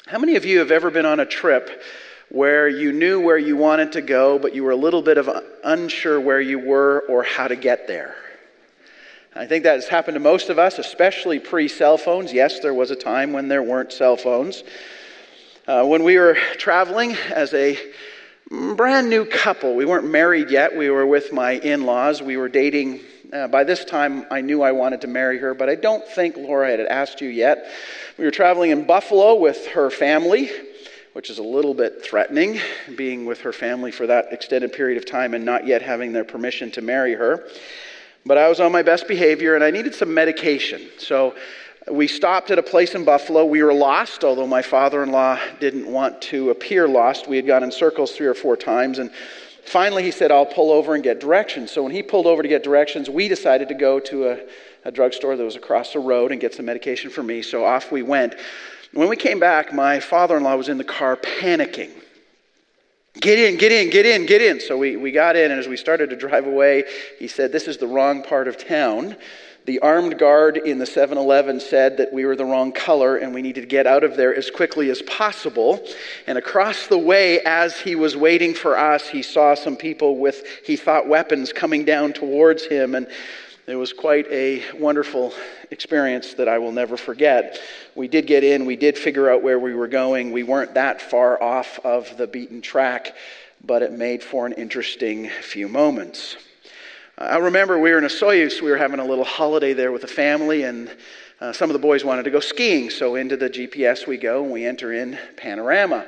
How many of you have ever been on a trip where you knew where you wanted to go, but you were a little bit of unsure where you were or how to get there? I think that has happened to most of us, especially pre-cell phones. Yes, there was a time when there weren't cell phones. When we were traveling as a brand new couple, we weren't married yet. We were with my in-laws. We were dating. By this time, I knew I wanted to marry her, but I don't think Laura had asked you yet. We were traveling in Buffalo with her family, which is a little bit threatening, being with her family for that extended period of time and not yet having their permission to marry her. But I was on my best behavior and I needed some medication. So we stopped at a place in Buffalo. We were lost, although my father-in-law didn't want to appear lost. We had gone in circles 3 or 4 times, and finally he said, "I'll pull over and get directions." So when he pulled over to get directions, we decided to go to a drugstore that was across the road and get some medication for me. So off we went. When we came back, my father-in-law was in the car panicking. Get in, get in, get in, get in. So we got in, and as we started to drive away, he said, "This is the wrong part of town. The armed guard in the 7-Eleven said that we were the wrong color and we needed to get out of there as quickly as possible." And across the way, as he was waiting for us, he saw some people with, he thought, weapons coming down towards him. And it was quite a wonderful experience that I will never forget. We did get in. We did figure out where we were going. We weren't that far off of the beaten track, but it made for an interesting few moments. I remember we were in Osoyoos. We were having a little holiday there with the family, and some of the boys wanted to go skiing. So into the GPS we go, and we enter in Panorama.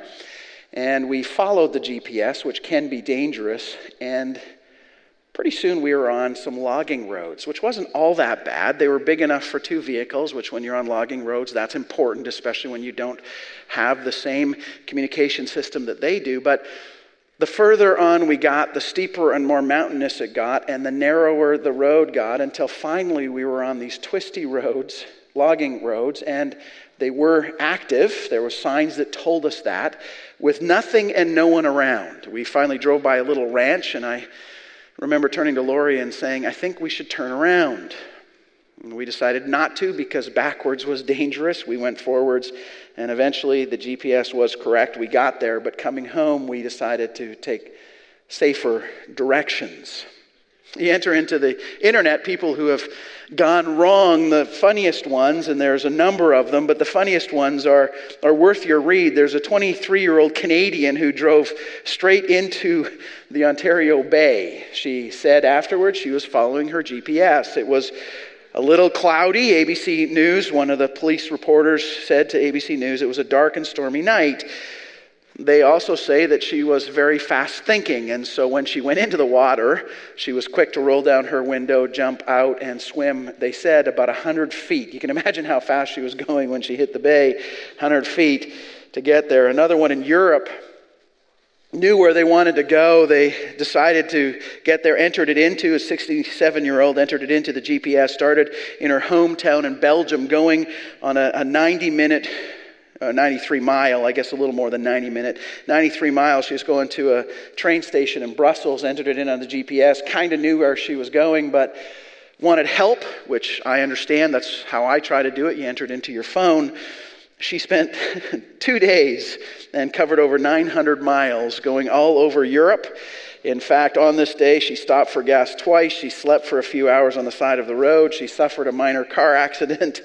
And we followed the GPS, which can be dangerous, and pretty soon we were on some logging roads, which wasn't all that bad. They were big enough for 2 vehicles, which when you're on logging roads, that's important, especially when you don't have the same communication system that they do. But the further on we got, the steeper and more mountainous it got, and the narrower the road got, until finally we were on these twisty roads, logging roads, and they were active. There were signs that told us that, with nothing and no one around. We finally drove by a little ranch, and I remember turning to Lori and saying, "I think we should turn around." And we decided not to because backwards was dangerous. We went forwards, and eventually the GPS was correct. We got there, but coming home, we decided to take safer directions. You enter into the internet, people who have gone wrong, the funniest ones, and there's a number of them, but the funniest ones are worth your read. There's a 23-year-old Canadian who drove straight into the Ontario Bay. She said afterwards she was following her GPS. It was a little cloudy. ABC News, one of the police reporters said to ABC News, it was a dark and stormy night. They also say that she was very fast thinking, and so when she went into the water, she was quick to roll down her window, jump out, and swim, they said, about 100 feet. You can imagine how fast she was going when she hit the bay, 100 feet to get there. Another one in Europe knew where they wanted to go. They decided to get there, entered it into, a 67-year-old entered it into the GPS, started in her hometown in Belgium, going on a 90-minute 93 mile, I guess a little more than 93 miles. She was going to a train station in Brussels, entered it in on the GPS, kind of knew where she was going, but wanted help, which I understand. That's how I try to do it. You enter it into your phone. She spent 2 days and covered over 900 miles going all over Europe. In fact, on this day, she stopped for gas twice. She slept for a few hours on the side of the road. She suffered a minor car accident.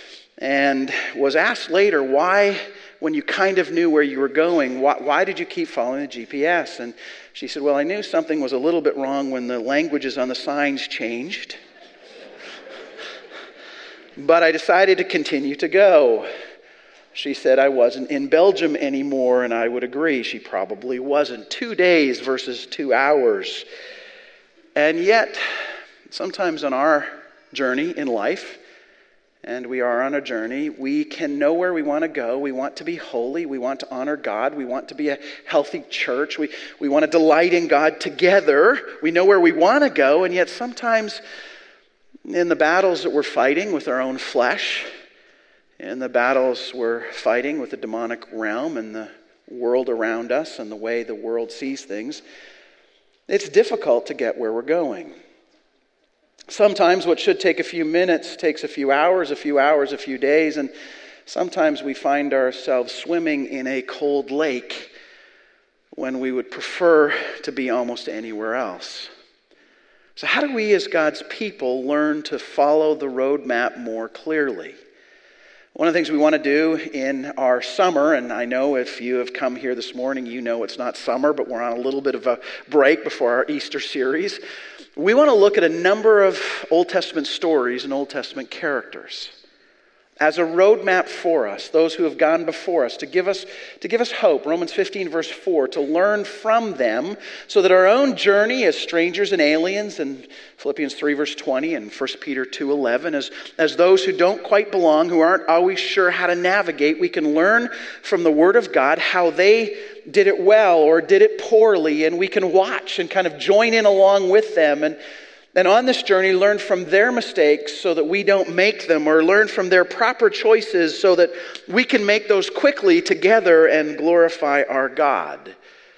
And was asked later, why, when you kind of knew where you were going, why did you keep following the GPS? And she said, well, I knew something was a little bit wrong when the languages on the signs changed. But I decided to continue to go. She said I wasn't in Belgium anymore, and I would agree, she probably wasn't. 2 days versus 2 hours. And yet, sometimes on our journey in life, and we are on a journey, we can know where we want to go. We want to be holy. We want to honor God. We want to be a healthy church. We want to delight in God together. We know where we want to go, and yet sometimes in the battles that we're fighting with our own flesh, in the battles we're fighting with the demonic realm and the world around us and the way the world sees things, it's difficult to get where we're going. Sometimes what should take a few minutes takes a few hours, a few days, and sometimes we find ourselves swimming in a cold lake when we would prefer to be almost anywhere else. So how do we as God's people learn to follow the roadmap more clearly? One of the things we want to do in our summer, and I know if you have come here this morning, you know it's not summer, but we're on a little bit of a break before our Easter series. We want to look at a number of Old Testament stories and Old Testament characters as a roadmap for us, those who have gone before us, to give us hope. Romans 15 verse 4, to learn from them so that our own journey as strangers and aliens, and Philippians 3 verse 20 and 1 Peter 2:11, as those who don't quite belong, who aren't always sure how to navigate, we can learn from the Word of God how they did it well or did it poorly, and we can watch and kind of join in along with them and on this journey, learn from their mistakes so that we don't make them, or learn from their proper choices so that we can make those quickly together and glorify our God.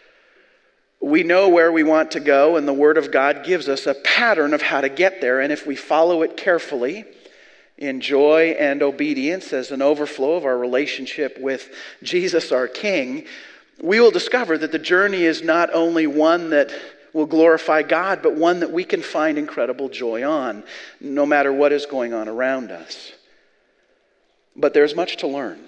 We know where we want to go, and the Word of God gives us a pattern of how to get there. And if we follow it carefully, in joy and obedience as an overflow of our relationship with Jesus, our King, we will discover that the journey is not only one that will glorify God, but one that we can find incredible joy on, no matter what is going on around us. But there's much to learn.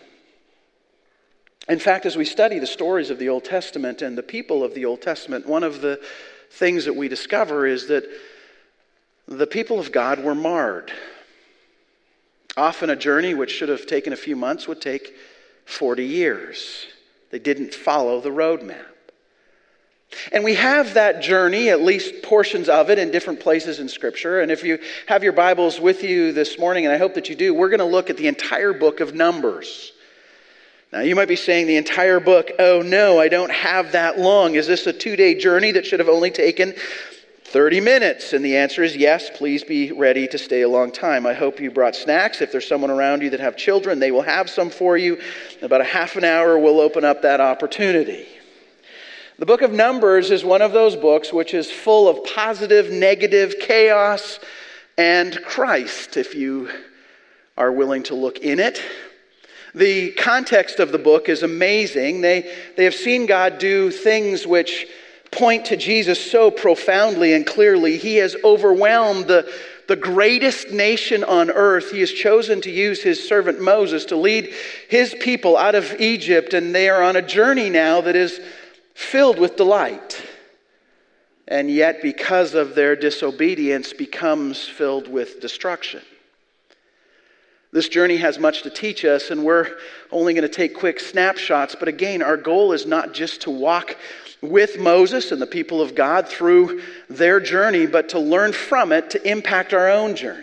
In fact, as we study the stories of the Old Testament and the people of the Old Testament, one of the things that we discover is that the people of God were marred. Often a journey which should have taken a few months would take 40 years. They didn't follow the roadmap. And we have that journey, at least portions of it, in different places in Scripture. And if you have your Bibles with you this morning, and I hope that you do, we're going to look at the entire book of Numbers. Now, you might be saying the entire book, oh no, I don't have that long. Is this a 2-day journey that should have only taken 30 minutes? And the answer is yes, please be ready to stay a long time. I hope you brought snacks. If there's someone around you that have children, they will have some for you. In about a half an hour, we'll open up that opportunity. The book of Numbers is one of those books which is full of positive, negative, chaos, and Christ, if you are willing to look in it. The context of the book is amazing. They have seen God do things which point to Jesus so profoundly and clearly. He has overwhelmed the greatest nation on earth. He has chosen to use his servant Moses to lead his people out of Egypt, and they are on a journey now that is filled with delight, and yet because of their disobedience becomes filled with destruction. This journey has much to teach us, and we're only going to take quick snapshots, but again, our goal is not just to walk with Moses and the people of God through their journey, but to learn from it to impact our own journey.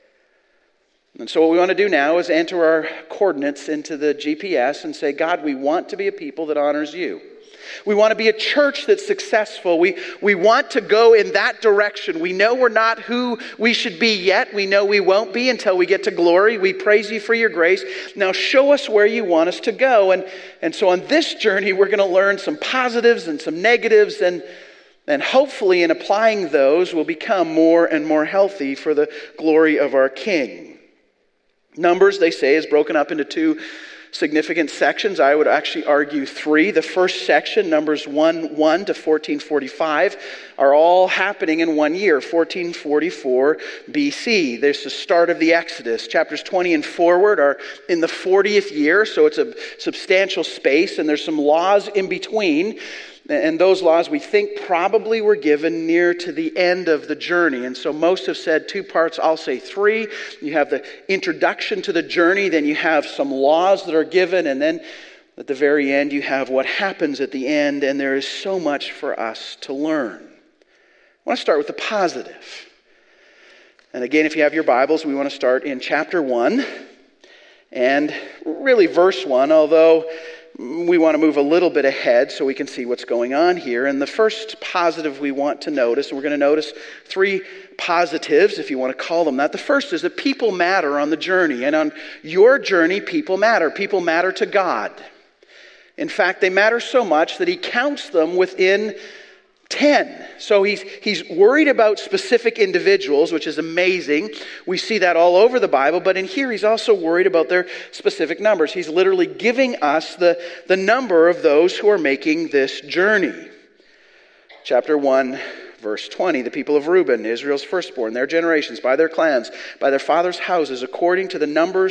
And so what we want to do now is enter our coordinates into the GPS and say, God, we want to be a people that honors you. We want to be a church that's successful. We want to go in that direction. We know we're not who we should be yet. We know we won't be until we get to glory. We praise you for your grace. Now show us where you want us to go. And so on this journey, we're going to learn some positives and some negatives, and hopefully in applying those, we'll become more and more healthy for the glory of our King. Numbers, they say, is broken up into two significant sections. I would actually argue three. The first section, Numbers 1:1 to 14:45, are all happening in 1 year, 1444 BC. There's the start of the Exodus. Chapters 20 and forward are in the 40th year, so it's a substantial space, and there's some laws in between. And those laws we think probably were given near to the end of the journey. And so most have said 2 parts, I'll say 3. You have the introduction to the journey, then you have some laws that are given, and then at the very end you have what happens at the end, and there is so much for us to learn. I want to start with the positive. And again, if you have your Bibles, we want to start in chapter 1, and really verse 1, although we want to move a little bit ahead so we can see what's going on here. And the first positive we want to notice, and we're going to notice 3 positives, if you want to call them that. The first is that people matter on the journey. And on your journey, people matter. People matter to God. In fact, they matter so much that he counts them within 10. So he's worried about specific individuals, which is amazing. We see that all over the Bible, but in here he's also worried about their specific numbers. He's literally giving us the number of those who are making this journey. Chapter 1, verse 20, the people of Reuben, Israel's firstborn, their generations, by their clans, by their fathers' houses, according to the number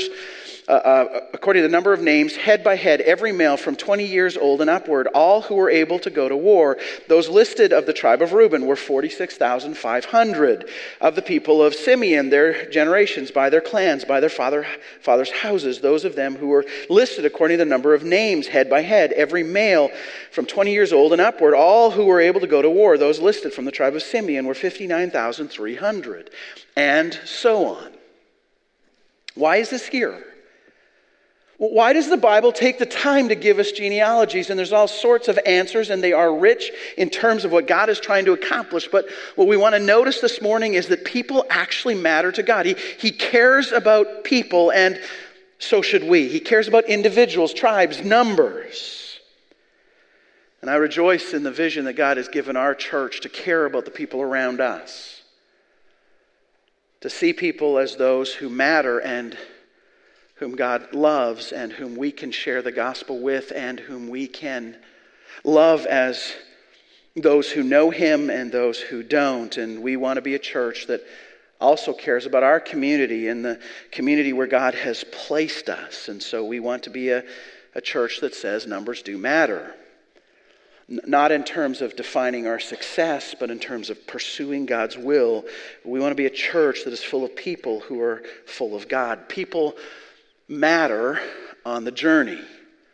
of names, head by head, every male from 20 years old and upward, all who were able to go to war. Those listed of the tribe of Reuben were 46,500. Of the people of Simeon, their generations, by their clans, by their fathers' houses, those of them who were listed according to the number of names, head by head, every male from 20 years old and upward, all who were able to go to war. Those listed from the tribe of Simeon were 59,300. And so on. Why is this here? Why does the Bible take the time to give us genealogies? And there's all sorts of answers, and they are rich in terms of what God is trying to accomplish. But what we want to notice this morning is that people actually matter to God. He cares about people, and so should we. He cares about individuals, tribes, numbers. And I rejoice in the vision that God has given our church to care about the people around us. To see people as those who matter and whom God loves and whom we can share the gospel with and whom we can love as those who know Him and those who don't. And we want to be a church that also cares about our community and the community where God has placed us. And so we want to be a church that says numbers do matter. Not in terms of defining our success, but in terms of pursuing God's will. We want to be a church that is full of people who are full of God. People matter on the journey.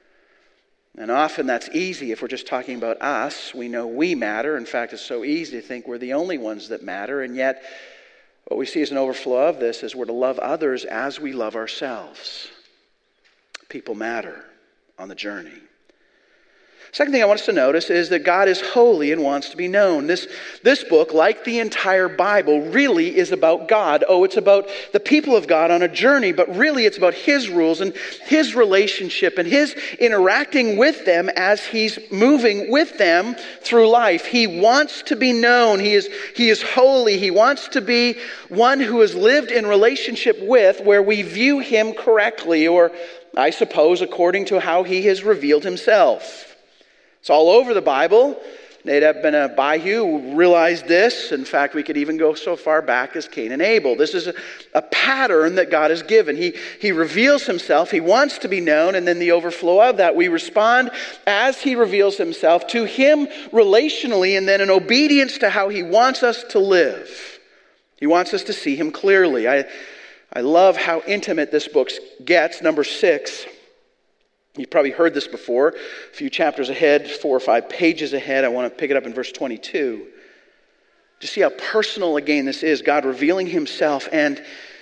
And often that's easy if we're just talking about us. We know we matter. In fact, it's so easy to think we're the only ones that matter. And yet, what we see as an overflow of this is we're to love others as we love ourselves. People matter on the journey. Second thing I want us to notice is that God is holy and wants to be known. This book, like the entire Bible, really is about God. Oh, it's about the people of God on a journey, but really it's about His rules and His relationship and His interacting with them as He's moving with them through life. He wants to be known. He is holy. He wants to be one who has lived in relationship with, where we view Him correctly, or I suppose according to how He has revealed Himself. It's all over the Bible. Nadab ben Abihu realized this. In fact, we could even go so far back as Cain and Abel. This is a pattern that God has given. He reveals Himself. He wants to be known. And then the overflow of that, we respond as He reveals Himself to Him relationally, and then in obedience to how He wants us to live. He wants us to see Him clearly. I love how intimate this book gets. Number 6. You've probably heard this before. A few chapters ahead, 4 or 5 pages ahead. I want to pick it up in verse 22. Just see how personal, again, this is. God revealing Himself, and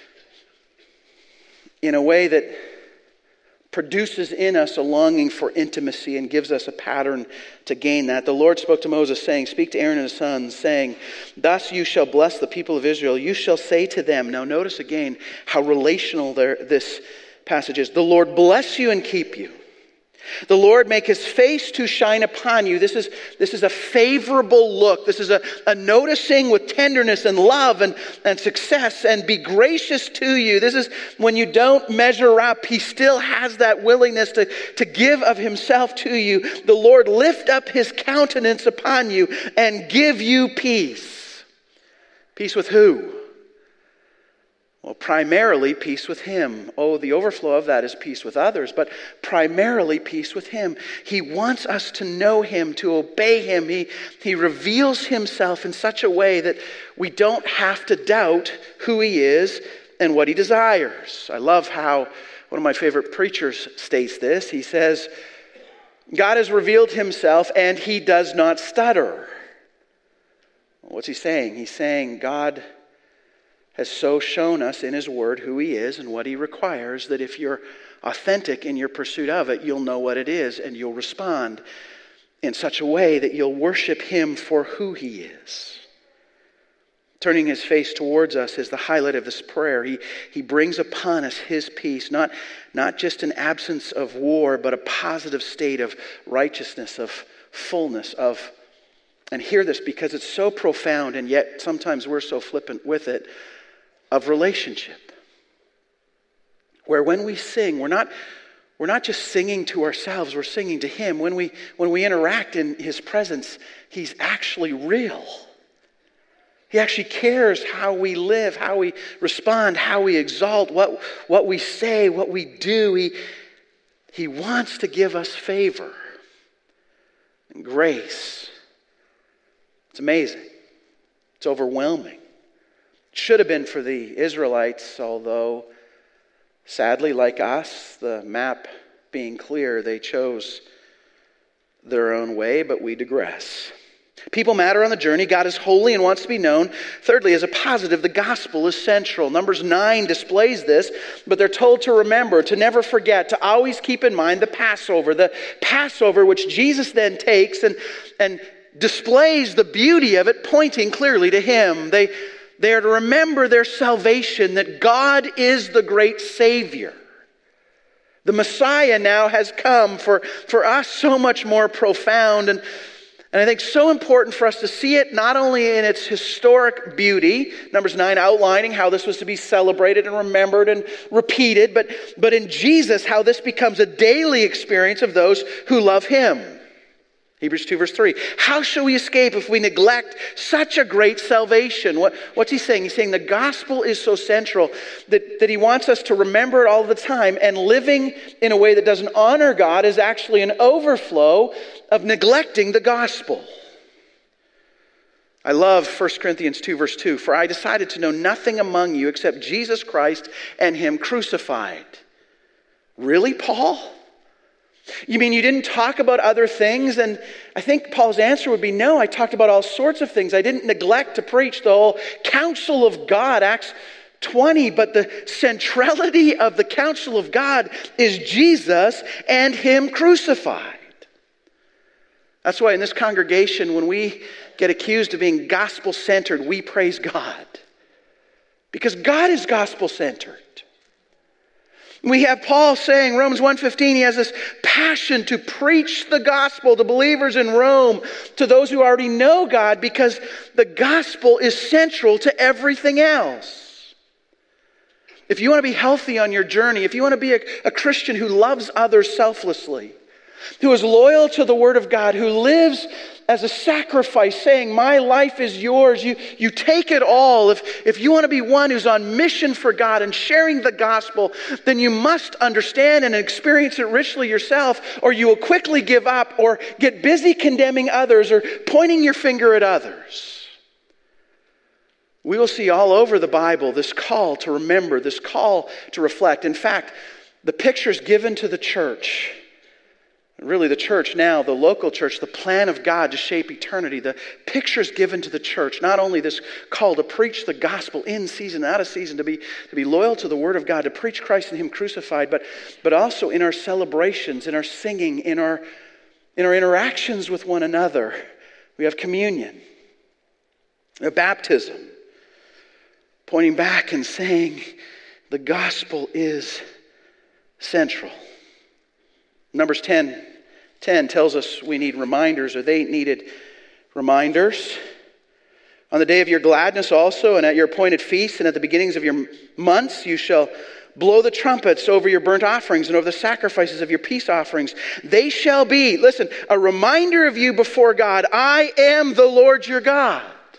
in a way that produces in us a longing for intimacy and gives us a pattern to gain that. The Lord spoke to Moses, saying, "Speak to Aaron and his sons, saying, thus you shall bless the people of Israel. You shall say to them," now notice again how relational this passage is, "The Lord bless you and keep you. The Lord make His face to shine upon you." This is a favorable look. This is a noticing with tenderness and love and success, and be gracious to you. This is when you don't measure up, He still has that willingness to give of Himself to you. "The Lord lift up His countenance upon you and give you peace." Peace with who? Well, primarily peace with Him. Oh, the overflow of that is peace with others, but primarily peace with Him. He wants us to know Him, to obey Him. He reveals Himself in such a way that we don't have to doubt who He is and what He desires. I love how one of my favorite preachers states this. He says, God has revealed Himself and He does not stutter. What's he saying? He's saying God has so shown us in His Word who He is and what He requires, that if you're authentic in your pursuit of it, you'll know what it is and you'll respond in such a way that you'll worship Him for who He is. Turning His face towards us is the highlight of this prayer. He brings upon us His peace, not just an absence of war, but a positive state of righteousness, of fullness, of And hear this because it's so profound, and yet sometimes we're so flippant with it, of relationship. Where when we sing, we're not just singing to ourselves, we're singing to Him. When we interact in His presence, He's actually real. He actually cares how we live, how we respond, how we exalt, what we say, what we do. He wants to give us favor and grace. It's amazing. It's overwhelming. It should have been for the Israelites, although sadly, like us, the map being clear, they chose their own way, but we digress. People matter on the journey. God is holy and wants to be known. Thirdly, as a positive, the gospel is central. Numbers 9 displays this, but they're told to remember, to never forget, to always keep in mind the Passover which Jesus then takes and displays the beauty of it, pointing clearly to Him. They are to remember their salvation, that God is the great Savior. The Messiah now has come for us so much more profound and I think so important for us to see it not only in its historic beauty, Numbers 9 outlining how this was to be celebrated and remembered and repeated, but in Jesus how this becomes a daily experience of those who love Him. Hebrews 2 verse 3. How shall we escape if we neglect such a great salvation? What's he saying? He's saying the gospel is so central that he wants us to remember it all the time, and living in a way that doesn't honor God is actually an overflow of neglecting the gospel. I love 1 Corinthians 2 verse 2. For I decided to know nothing among you except Jesus Christ and Him crucified. Really, Paul? You mean you didn't talk about other things? And I think Paul's answer would be no, I talked about all sorts of things. I didn't neglect to preach the whole counsel of God, Acts 20, but the centrality of the counsel of God is Jesus and Him crucified. That's why in this congregation, when we get accused of being gospel-centered, we praise God. Because God is gospel-centered. We have Paul saying, Romans 1:15, he has this passion to preach the gospel to believers in Rome, to those who already know God, because the gospel is central to everything else. If you want to be healthy on your journey, if you want to be a Christian who loves others selflessly, who is loyal to the Word of God, who lives as a sacrifice, saying, my life is yours. You take it all. If you want to be one who's on mission for God and sharing the gospel, then you must understand and experience it richly yourself, or you will quickly give up or get busy condemning others or pointing your finger at others. We will see all over the Bible this call to remember, this call to reflect. In fact, the pictures given to the church, really the church now, the local church, the plan of God to shape eternity, the pictures given to the church, not only this call to preach the gospel in season, out of season, to be loyal to the Word of God, to preach Christ and Him crucified, but also in our celebrations, in our singing, in our interactions with one another. We have communion, we have baptism, pointing back and saying the gospel is central. Numbers 10 tells us we need reminders, or they needed reminders. On the day of your gladness also, and at your appointed feasts, and at the beginnings of your months, you shall blow the trumpets over your burnt offerings and over the sacrifices of your peace offerings. They shall be, listen, a reminder of you before God. I am the Lord your God.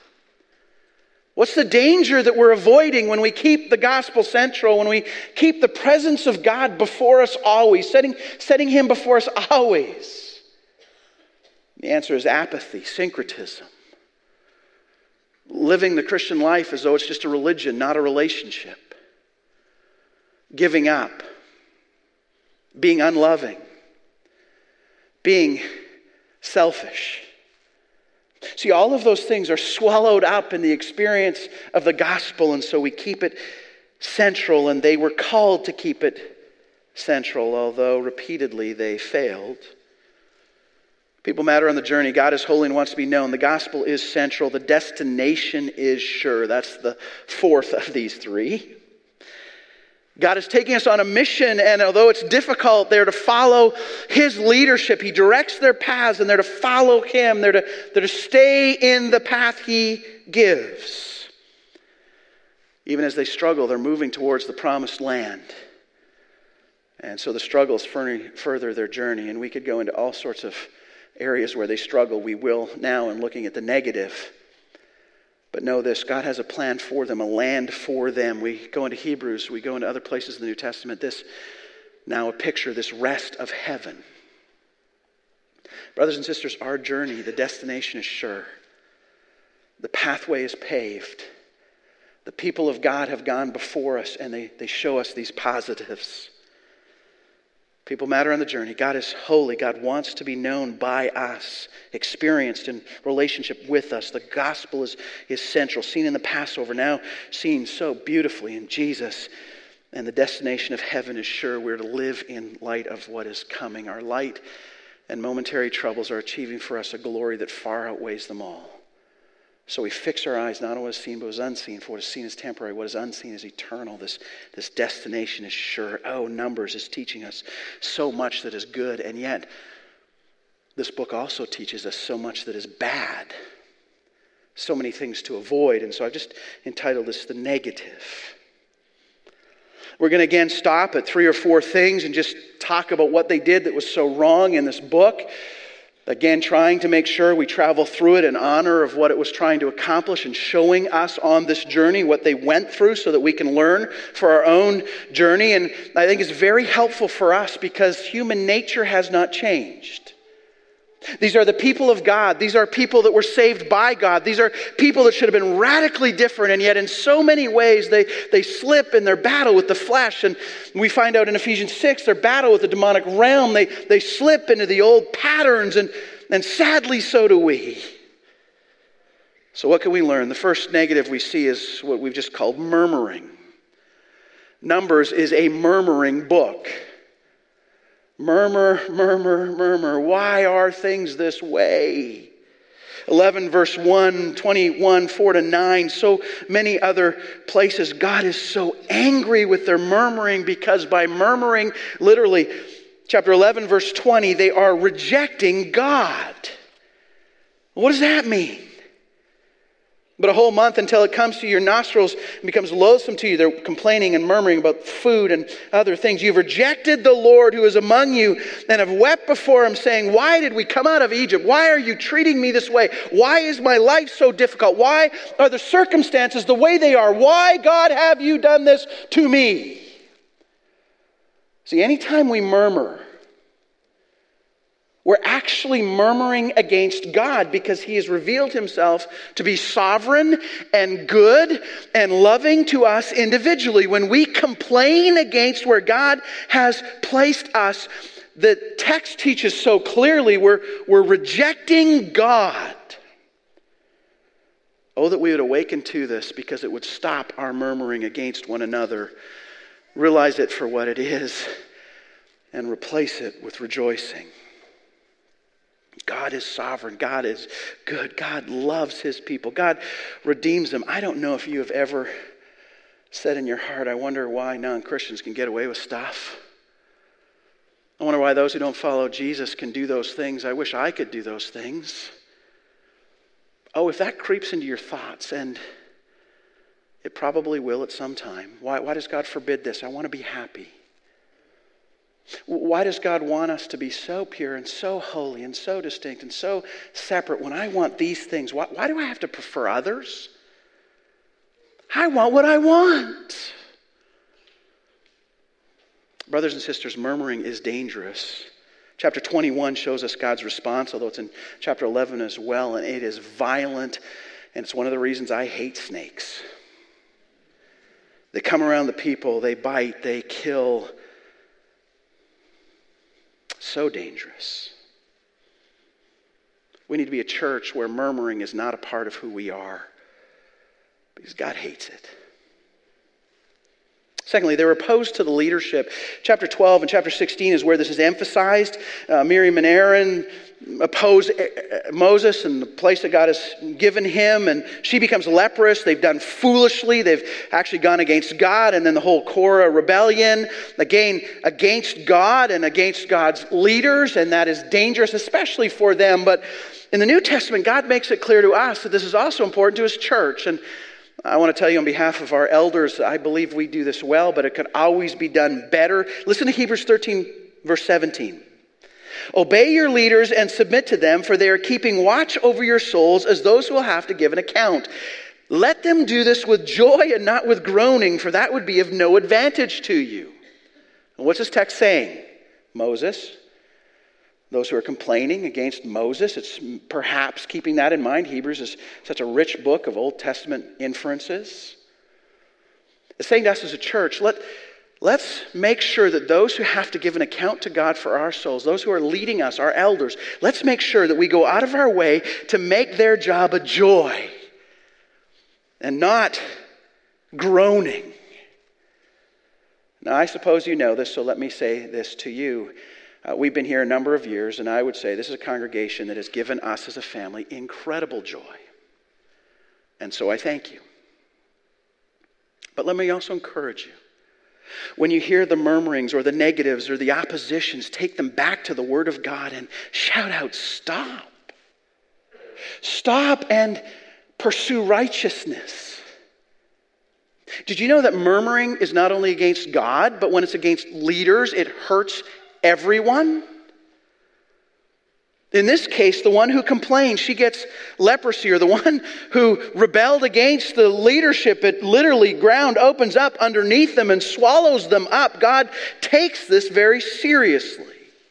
What's the danger that we're avoiding when we keep the gospel central, when we keep the presence of God before us always, setting Him before us always? The answer is apathy, syncretism. Living the Christian life as though it's just a religion, not a relationship. Giving up. Being unloving. Being selfish. See, all of those things are swallowed up in the experience of the gospel, and so we keep it central, and they were called to keep it central, although repeatedly they failed. People matter on the journey. God is holy and wants to be known. The gospel is central. The destination is sure. That's the fourth of these three. God is taking us on a mission, and although it's difficult, they're to follow His leadership. He directs their paths, and they're to follow Him. They're to stay in the path He gives. Even as they struggle, they're moving towards the promised land. And so the struggles further their journey, and we could go into all sorts of areas where they struggle. We will now in looking at the negative. But know this, God has a plan for them, a land for them. We go into Hebrews, we go into other places in the New Testament. This, now a picture, this rest of heaven. Brothers and sisters, our journey, the destination is sure. The pathway is paved. The people of God have gone before us, and they show us these positives. People matter on the journey. God is holy. God wants to be known by us, experienced in relationship with us. The gospel is central, seen in the Passover, now seen so beautifully in Jesus. And the destination of heaven is sure. We're to live in light of what is coming. Our light and momentary troubles are achieving for us a glory that far outweighs them all. So we fix our eyes not on what is seen, but what is unseen. For what is seen is temporary. What is unseen is eternal. This destination is sure. Oh, Numbers is teaching us so much that is good. And yet, this book also teaches us so much that is bad. So many things to avoid. And so I've just entitled this The Negative. We're going to again stop at 3 or 4 things and just talk about what they did that was so wrong in this book. Again, trying to make sure we travel through it in honor of what it was trying to accomplish and showing us on this journey what they went through so that we can learn for our own journey. And I think it's very helpful for us because human nature has not changed. These are the people of God. These are people that were saved by God. These are people that should have been radically different, and yet in so many ways they slip in their battle with the flesh. And we find out in Ephesians 6, their battle with the demonic realm, they slip into the old patterns, and sadly so do we. So what can we learn? The first negative we see is what we've just called murmuring. Numbers is a murmuring book. Murmur, murmur, murmur. Why are things this way? 11 verse 1, 21, 4-9. So many other places. God is so angry with their murmuring because by murmuring, literally, chapter 11 verse 20, they are rejecting God. What does that mean? But a whole month until it comes to your nostrils and becomes loathsome to you. They're complaining and murmuring about food and other things. You've rejected the Lord who is among you and have wept before Him, saying, why did we come out of Egypt? Why are you treating me this way? Why is my life so difficult? Why are the circumstances the way they are? Why, God, have you done this to me? See, anytime we murmur, we're actually murmuring against God because He has revealed Himself to be sovereign and good and loving to us individually. When we complain against where God has placed us, the text teaches so clearly we're rejecting God. Oh, that we would awaken to this because it would stop our murmuring against one another. Realize it for what it is and replace it with rejoicing. God is sovereign. God is good. God loves His people. God redeems them. I don't know if you have ever said in your heart, I wonder why non-Christians can get away with stuff. I wonder why those who don't follow Jesus can do those things. I wish I could do those things. Oh, if that creeps into your thoughts, and it probably will at some time. Why does God forbid this? I want to be happy. Why does God want us to be so pure and so holy and so distinct and so separate when I want these things? Why do I have to prefer others? I want what I want. Brothers and sisters, murmuring is dangerous. Chapter 21 shows us God's response, although it's in chapter 11 as well, and it is violent, and it's one of the reasons I hate snakes. They come around the people, they bite, they kill. So dangerous. We need to be a church where murmuring is not a part of who we are, because God hates it. Secondly, they're opposed to the leadership. Chapter 12 and chapter 16 is where this is emphasized. Miriam and Aaron, oppose Moses and the place that God has given him, and she becomes leprous. They've done foolishly. They've actually gone against God, and then the whole Korah rebellion, again, against God and against God's leaders, and that is dangerous, especially for them. But in the New Testament, God makes it clear to us that this is also important to his church. And I want to tell you on behalf of our elders, I believe we do this well, but it could always be done better. Listen to Hebrews 13, verse 17. Obey your leaders and submit to them, for they are keeping watch over your souls as those who will have to give an account. Let them do this with joy and not with groaning, for that would be of no advantage to you. And what's this text saying? Moses, those who are complaining against Moses, it's perhaps keeping that in mind. Hebrews is such a rich book of Old Testament inferences. It's saying to us as a church, let's make sure that those who have to give an account to God for our souls, those who are leading us, our elders, let's make sure that we go out of our way to make their job a joy and not groaning. Now, I suppose you know this, so let me say this to you. We've been here a number of years, and I would say this is a congregation that has given us as a family incredible joy. And so I thank you. But let me also encourage you. When you hear the murmurings or the negatives or the oppositions, take them back to the Word of God and shout out, stop. Stop and pursue righteousness. Did you know that murmuring is not only against God, but when it's against leaders, it hurts everyone? In this case, the one who complains, she gets leprosy, or the one who rebelled against the leadership, it literally ground opens up underneath them and swallows them up. God takes this very seriously.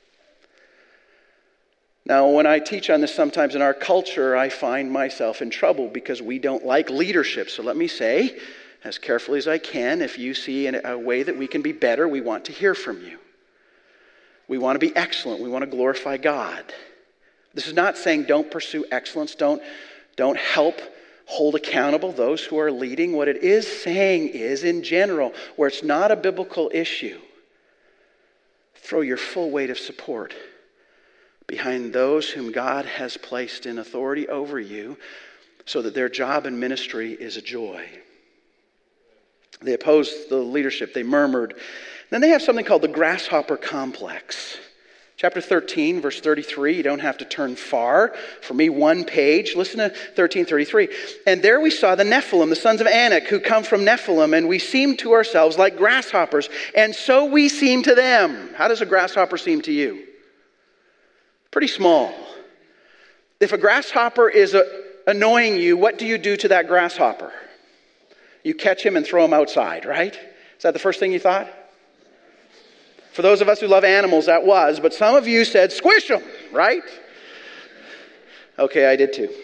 Now, when I teach on this sometimes in our culture, I find myself in trouble because we don't like leadership. So let me say, as carefully as I can, if you see a way that we can be better, we want to hear from you. We want to be excellent. We want to glorify God. This is not saying don't pursue excellence, don't help hold accountable those who are leading. What it is saying is, in general, where it's not a biblical issue, throw your full weight of support behind those whom God has placed in authority over you so that their job and ministry is a joy. They opposed the leadership. They murmured. Then they have something called the grasshopper complex. Chapter 13, verse 33, you don't have to turn far. For me, one page. Listen to 13:33. And there we saw the Nephilim, the sons of Anak, who come from Nephilim, and we seemed to ourselves like grasshoppers, and so we seem to them. How does a grasshopper seem to you? Pretty small. If a grasshopper is annoying you, what do you do to that grasshopper? You catch him and throw him outside, right? Is that the first thing you thought? For those of us who love animals, that was. But some of you said, squish them, right? Okay, I did too.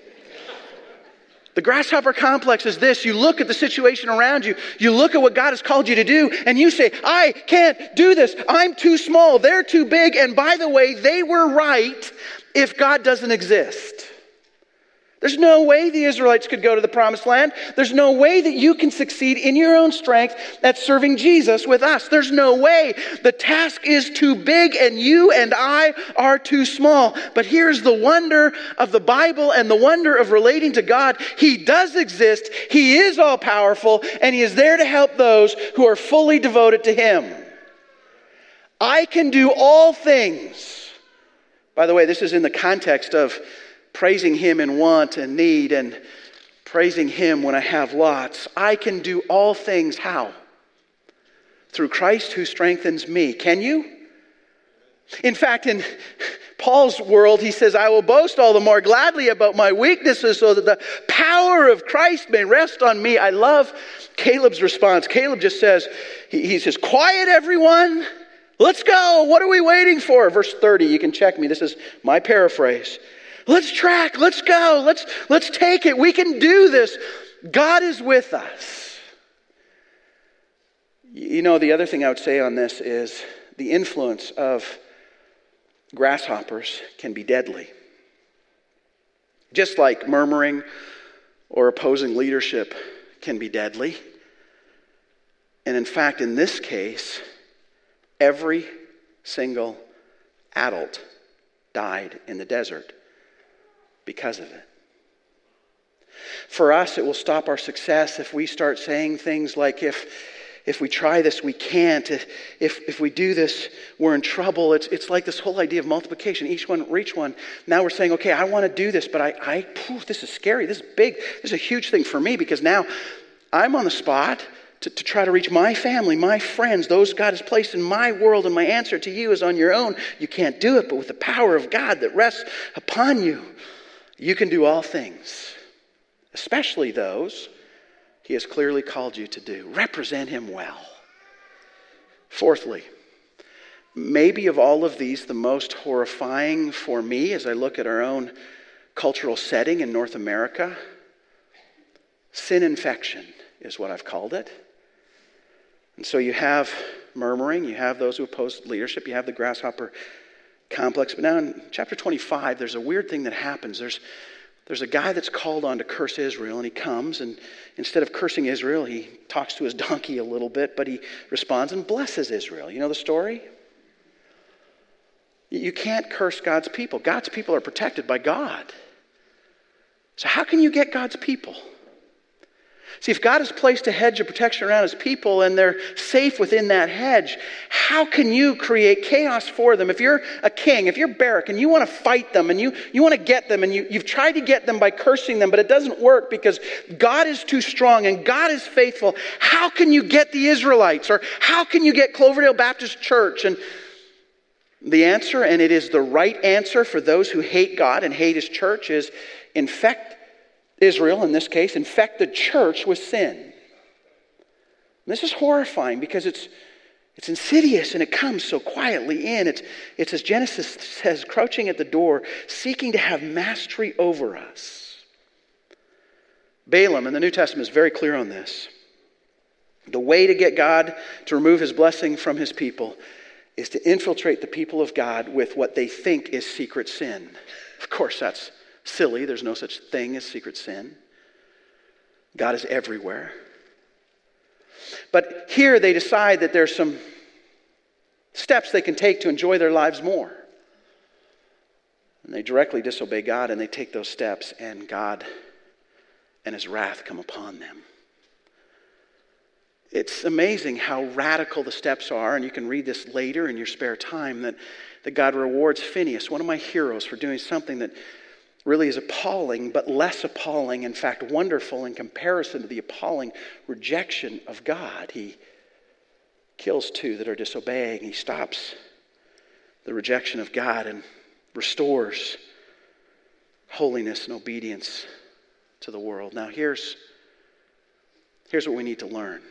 The grasshopper complex is this. You look at the situation around you. You look at what God has called you to do. And you say, I can't do this. I'm too small. They're too big. And by the way, they were right if God doesn't exist. There's no way the Israelites could go to the promised land. There's no way that you can succeed in your own strength at serving Jesus with us. There's no way. The task is too big and you and I are too small. But here's the wonder of the Bible and the wonder of relating to God. He does exist. He is all powerful and he is there to help those who are fully devoted to him. I can do all things. By the way, this is in the context of praising him in want and need and praising him when I have lots. I can do all things how? Through Christ who strengthens me. Can you? In fact, in Paul's world, he says, I will boast all the more gladly about my weaknesses so that the power of Christ may rest on me. I love Caleb's response. Caleb just says, he says, quiet everyone. Let's go. What are we waiting for? Verse 30, you can check me. This is my paraphrase. Let's track. Let's go. Let's take it. We can do this. God is with us. You know, the other thing I would say on this is the influence of grasshoppers can be deadly. Just like murmuring or opposing leadership can be deadly. And in fact, in this case, every single adult died in the desert because of it. For us, it will stop our success if we start saying things like, if we try this, we can't. If we do this, we're in trouble. It's like this whole idea of multiplication. Each one reach one. Now we're saying, okay, I want to do this, but this is scary. This is big. This is a huge thing for me because now I'm on the spot to try to reach my family, my friends, those God has placed in my world, and my answer to you is on your own. You can't do it, but with the power of God that rests upon you, you can do all things, especially those He has clearly called you to do. Represent Him well. Fourthly, maybe of all of these, the most horrifying for me as I look at our own cultural setting in North America, sin infection is what I've called it. And so you have murmuring, you have those who oppose leadership, you have the grasshopper complex. But now in chapter 25, there's a weird thing that happens. There's a guy that's called on to curse Israel, and he comes, and instead of cursing Israel, he talks to his donkey a little bit, but he responds and blesses Israel. You know the story? You can't curse God's people. God's people are protected by God. So how can you get God's people? See, if God has placed a hedge of protection around His people and they're safe within that hedge, how can you create chaos for them? If you're a king, if you're Barak and you want to fight them and you want to get them and you've tried to get them by cursing them, but it doesn't work because God is too strong and God is faithful, how can you get the Israelites? Or how can you get Cloverdale Baptist Church? And the answer, and it is the right answer for those who hate God and hate His church, is infect Israel, in this case, infect the church with sin. And this is horrifying because it's insidious and it comes so quietly in. It's as Genesis says, crouching at the door, seeking to have mastery over us. Balaam in the New Testament is very clear on this. The way to get God to remove His blessing from His people is to infiltrate the people of God with what they think is secret sin. Of course, that's silly. There's no such thing as secret sin. God is everywhere. But here they decide that there's some steps they can take to enjoy their lives more. And they directly disobey God, and they take those steps, and God and His wrath come upon them. It's amazing how radical the steps are, and you can read this later in your spare time, that God rewards Phinehas, one of my heroes, for doing something that really is appalling, but less appalling, in fact, wonderful in comparison to the appalling rejection of God. He kills two that are disobeying. He stops the rejection of God and restores holiness and obedience to the world. Now, here's what we need to learn.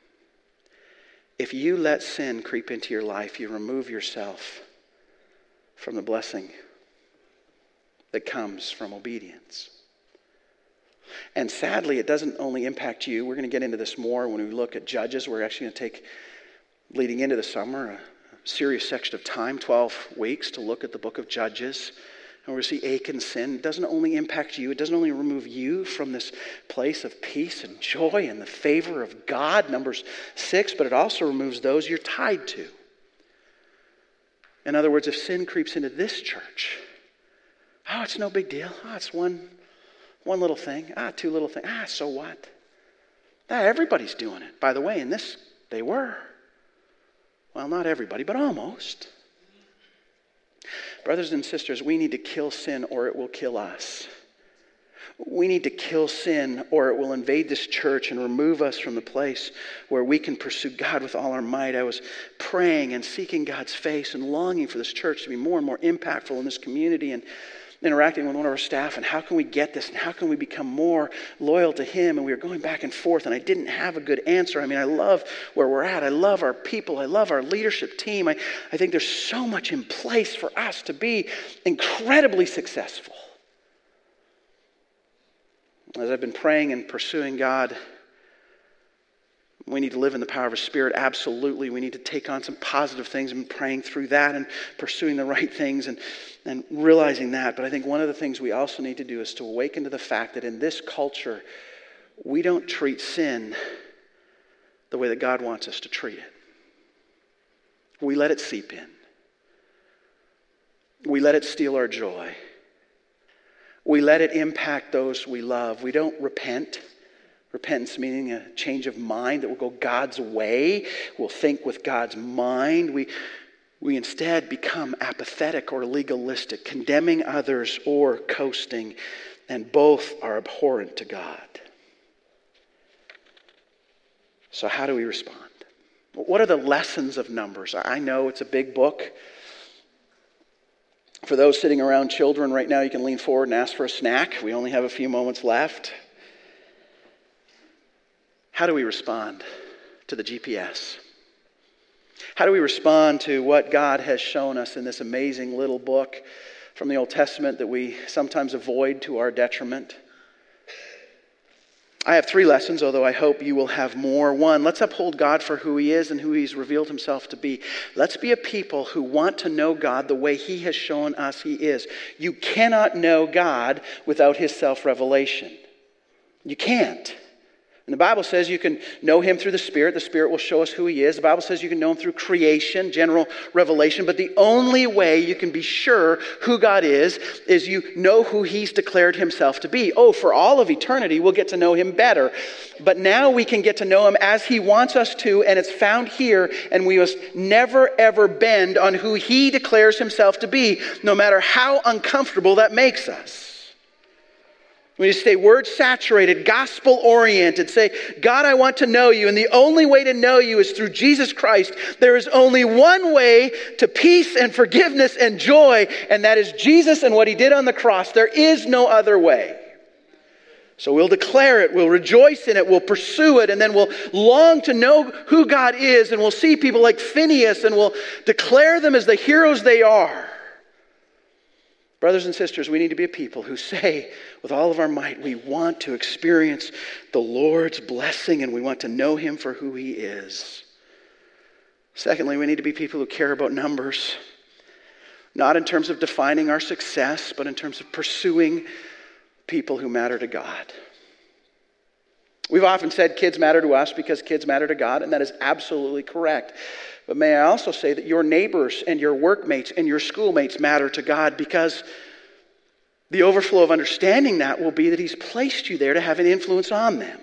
If you let sin creep into your life, you remove yourself from the blessing that comes from obedience. And sadly, it doesn't only impact you. We're going to get into this more when we look at Judges. We're actually going to take, leading into the summer, a serious section of time, 12 weeks, to look at the book of Judges. And we're going to see Achan's sin. It doesn't only impact you. It doesn't only remove you from this place of peace and joy and the favor of God, Numbers 6, but it also removes those you're tied to. In other words, if sin creeps into this church, oh, it's no big deal. Oh, it's one little thing. Two little things. So what? Everybody's doing it. By the way, in this, they were. Well, not everybody, but almost. Brothers and sisters, we need to kill sin or it will kill us. We need to kill sin or it will invade this church and remove us from the place where we can pursue God with all our might. I was praying and seeking God's face and longing for this church to be more and more impactful in this community and interacting with one of our staff, and how can we get this and how can we become more loyal to Him? And we were going back and forth, and I didn't have a good answer. I mean, I love where we're at. I love our people. I love our leadership team. I think there's so much in place for us to be incredibly successful. As I've been praying and pursuing God, we need to live in the power of His Spirit. Absolutely. We need to take on some positive things and praying through that and pursuing the right things and realizing that. But I think one of the things we also need to do is to awaken to the fact that in this culture, we don't treat sin the way that God wants us to treat it. We let it seep in. we let it steal our joy. We let it impact those we love. We don't repent. Repentance meaning a change of mind that will go God's way. We'll think with God's mind. We instead become apathetic or legalistic, condemning others or coasting, and both are abhorrent to God. So how do we respond? What are the lessons of Numbers? I know it's a big book. For those sitting around children right now, you can lean forward and ask for a snack. We only have a few moments left. How do we respond to the GPS? How do we respond to what God has shown us in this amazing little book from the Old Testament that we sometimes avoid to our detriment? I have 3 lessons, although I hope you will have more. 1, let's uphold God for who He is and who He's revealed Himself to be. Let's be a people who want to know God the way He has shown us He is. You cannot know God without His self-revelation. You can't. And the Bible says you can know Him through the Spirit. The Spirit will show us who He is. The Bible says you can know Him through creation, general revelation. But the only way you can be sure who God is you know who He's declared Himself to be. Oh, for all of eternity, we'll get to know Him better. But now we can get to know Him as He wants us to, and it's found here, and we must never, ever bend on who He declares Himself to be, no matter how uncomfortable that makes us. We need to stay word-saturated, gospel-oriented. Say, God, I want to know you. And the only way to know you is through Jesus Christ. There is only one way to peace and forgiveness and joy, and that is Jesus and what He did on the cross. There is no other way. So we'll declare it, we'll rejoice in it, we'll pursue it, and then we'll long to know who God is, and we'll see people like Phineas, and we'll declare them as the heroes they are. Brothers and sisters, we need to be a people who say with all of our might, we want to experience the Lord's blessing and we want to know Him for who He is. Secondly, we need to be people who care about numbers, not in terms of defining our success, but in terms of pursuing people who matter to God. We've often said kids matter to us because kids matter to God, and that is absolutely correct. But may I also say that your neighbors and your workmates and your schoolmates matter to God, because the overflow of understanding that will be that He's placed you there to have an influence on them.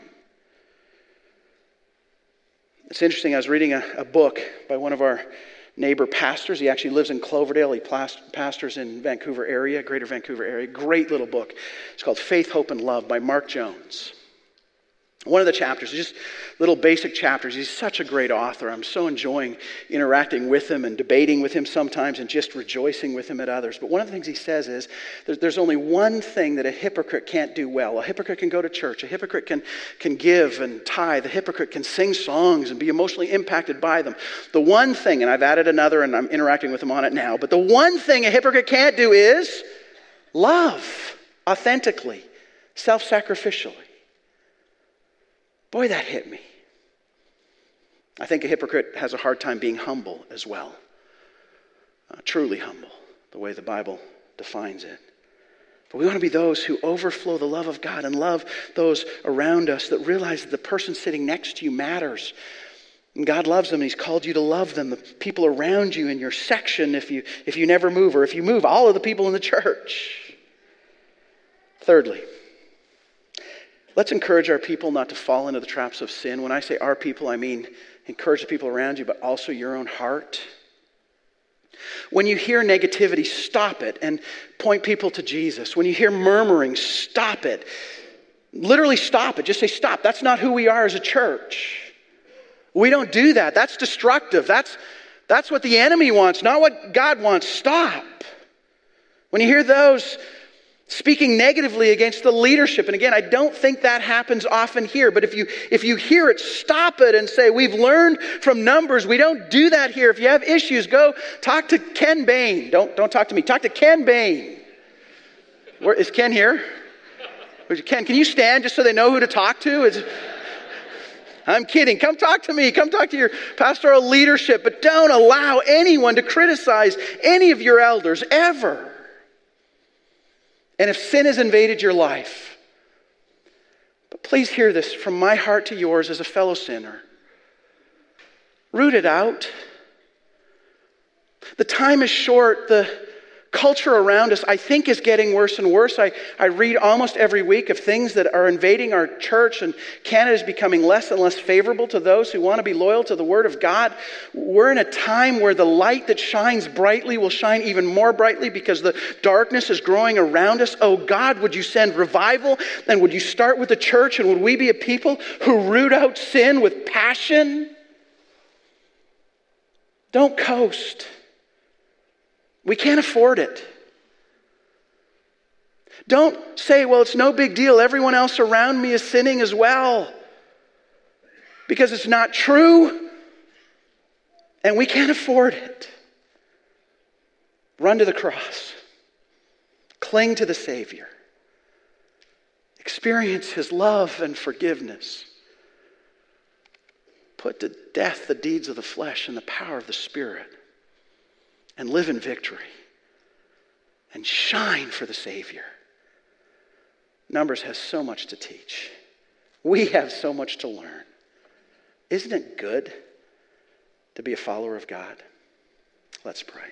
It's interesting, I was reading a book by one of our neighbor pastors. He actually lives in Cloverdale. He pastors in Vancouver area, greater Vancouver area. Great little book. It's called Faith, Hope, and Love by Mark Jones. One of the chapters, just little basic chapters. He's such a great author. I'm so enjoying interacting with him and debating with him sometimes and just rejoicing with him at others. But one of the things he says is there's only one thing that a hypocrite can't do well. A hypocrite can go to church. A hypocrite can give and tithe. A hypocrite can sing songs and be emotionally impacted by them. The one thing, and I've added another and I'm interacting with him on it now, but the one thing a hypocrite can't do is love authentically, self-sacrificially. Boy, that hit me. I think a hypocrite has a hard time being humble as well. Truly humble, the way the Bible defines it. But we want to be those who overflow the love of God and love those around us, that realize that the person sitting next to you matters. And God loves them, and He's called you to love them. The people around you in your section, if you never move, or if you move, all of the people in the church. Thirdly, let's encourage our people not to fall into the traps of sin. When I say our people, I mean encourage the people around you, but also your own heart. When you hear negativity, stop it and point people to Jesus. When you hear murmuring, stop it. Literally stop it. Just say, stop. That's not who we are as a church. We don't do that. That's destructive. That's what the enemy wants, not what God wants. Stop. When you hear those speaking negatively against the leadership. And again, I don't think that happens often here. But if you hear it, stop it and say, we've learned from Numbers. We don't do that here. If you have issues, go talk to Ken Bain. Don't talk to me. Talk to Ken Bain. Is Ken here? Ken, can you stand just so they know who to talk to? I'm kidding. Come talk to me. Come talk to your pastoral leadership. But don't allow anyone to criticize any of your elders ever. And if sin has invaded your life, but please hear this from my heart to yours as a fellow sinner. Root it out. The time is short. The culture around us, I think, is getting worse and worse. I read almost every week of things that are invading our church, and Canada is becoming less and less favorable to those who want to be loyal to the Word of God. We're in a time where the light that shines brightly will shine even more brightly because the darkness is growing around us. Oh God, would you send revival? And would you start with the church? And would we be a people who root out sin with passion? Don't coast. We can't afford it. Don't say, well, it's no big deal. Everyone else around me is sinning as well. Because it's not true. And we can't afford it. Run to the cross. Cling to the Savior. Experience His love and forgiveness. Put to death the deeds of the flesh and the power of the Spirit. And live in victory. And shine for the Savior. Numbers has so much to teach. We have so much to learn. Isn't it good to be a follower of God? Let's pray.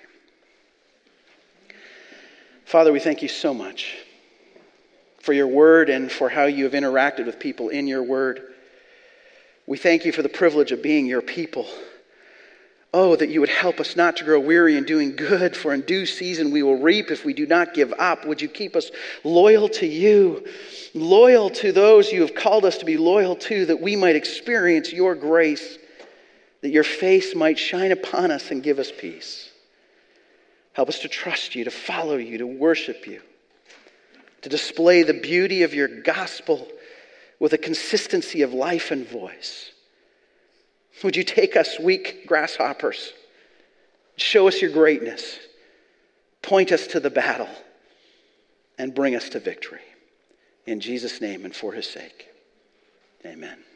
Father, we thank you so much for your word and for how you have interacted with people in your word. We thank you for the privilege of being your people. Oh, that you would help us not to grow weary in doing good, for in due season we will reap if we do not give up. Would you keep us loyal to you, loyal to those you have called us to be loyal to, that we might experience your grace, that your face might shine upon us and give us peace. Help us to trust you, to follow you, to worship you, to display the beauty of your gospel with a consistency of life and voice. Would you take us, weak grasshoppers, show us your greatness, point us to the battle, and bring us to victory. In Jesus' name and for his sake, amen.